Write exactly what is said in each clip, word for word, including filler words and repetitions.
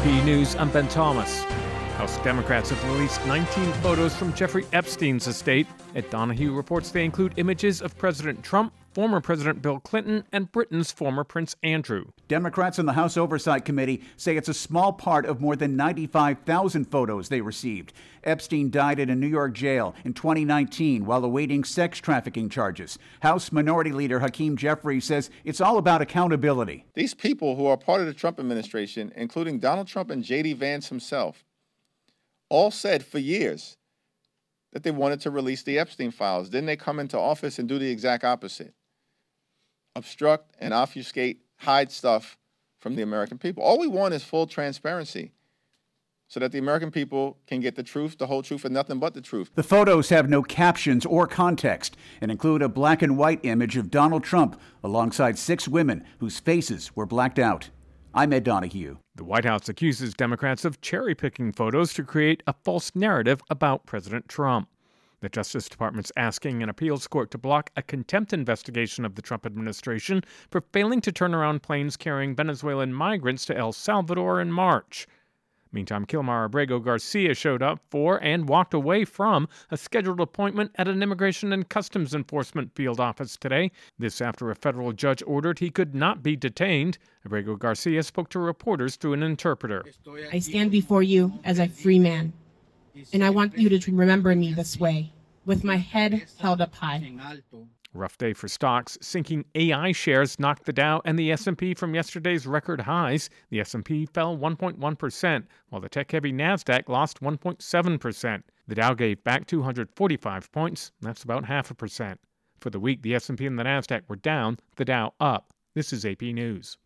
P News, I'm Ben Thomas. House Democrats have released nineteen photos from Jeffrey Epstein's estate. Ed Donahue reports they include images of President Trump, former President Bill Clinton, and Britain's former Prince Andrew. Democrats in the House Oversight Committee say it's a small part of more than ninety-five thousand photos they received. Epstein died in a New York jail in twenty nineteen while awaiting sex trafficking charges. House Minority Leader Hakeem Jeffries says it's all about accountability. These people who are part of the Trump administration, including Donald Trump and J D Vance himself, all said for years that they wanted to release the Epstein files. Then they come into office and do the exact opposite. Obstruct and obfuscate, hide stuff from the American people. All we want is full transparency so that the American people can get the truth, the whole truth, and nothing but the truth. The photos have no captions or context and include a black and white image of Donald Trump alongside six women whose faces were blacked out. I'm Ed Donahue. The White House accuses Democrats of cherry-picking photos to create a false narrative about President Trump. The Justice Department's asking an appeals court to block a contempt investigation of the Trump administration for failing to turn around planes carrying Venezuelan migrants to El Salvador in March. Meantime, Kilmar Abrego Garcia showed up for and walked away from a scheduled appointment at an Immigration and Customs Enforcement field office today. This after a federal judge ordered he could not be detained. Abrego Garcia spoke to reporters through an interpreter. I stand before you as a free man, and I want you to remember me this way, with my head held up high. Rough day for stocks. Sinking A I shares knocked the Dow and the S and P from yesterday's record highs. The S and P fell one point one percent, while the tech-heavy NASDAQ lost one point seven percent. The Dow gave back two hundred forty-five points. That's about half a percent. For the week, the S and P and the NASDAQ were down, the Dow up. This is A P News.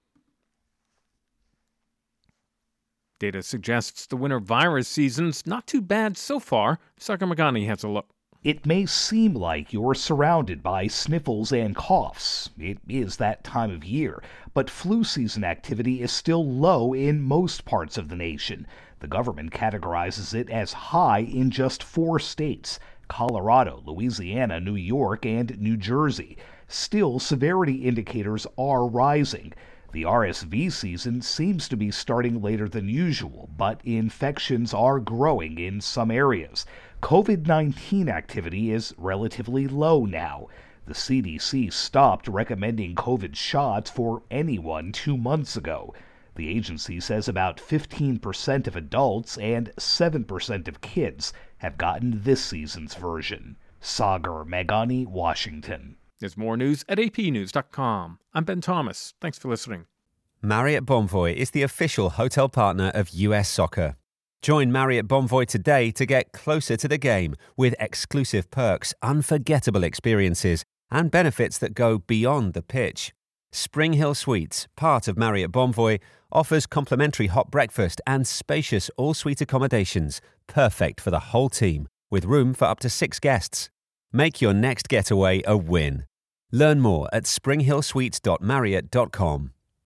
Data suggests the winter virus season's not too bad so far. Sagar Magani has a look. It may seem like you're surrounded by sniffles and coughs. It is that time of year, but flu season activity is still low in most parts of the nation. The government categorizes it as high in just four states: Colorado, Louisiana, New York, and New Jersey. Still, severity indicators are rising. The R S V season seems to be starting later than usual, but infections are growing in some areas. COVID nineteen activity is relatively low now. The C D C stopped recommending COVID shots for anyone two months ago. The agency says about fifteen percent of adults and seven percent of kids have gotten this season's version. Sagar Meghani, Washington. There's more news at A P news dot com. I'm Ben Thomas. Thanks for listening. Marriott Bonvoy is the official hotel partner of U S Soccer. Join Marriott Bonvoy today to get closer to the game with exclusive perks, unforgettable experiences, and benefits that go beyond the pitch. Spring Hill Suites, part of Marriott Bonvoy, offers complimentary hot breakfast and spacious all-suite accommodations, perfect for the whole team, with room for up to six guests. Make your next getaway a win. Learn more at spring hill suites dot marriott dot com.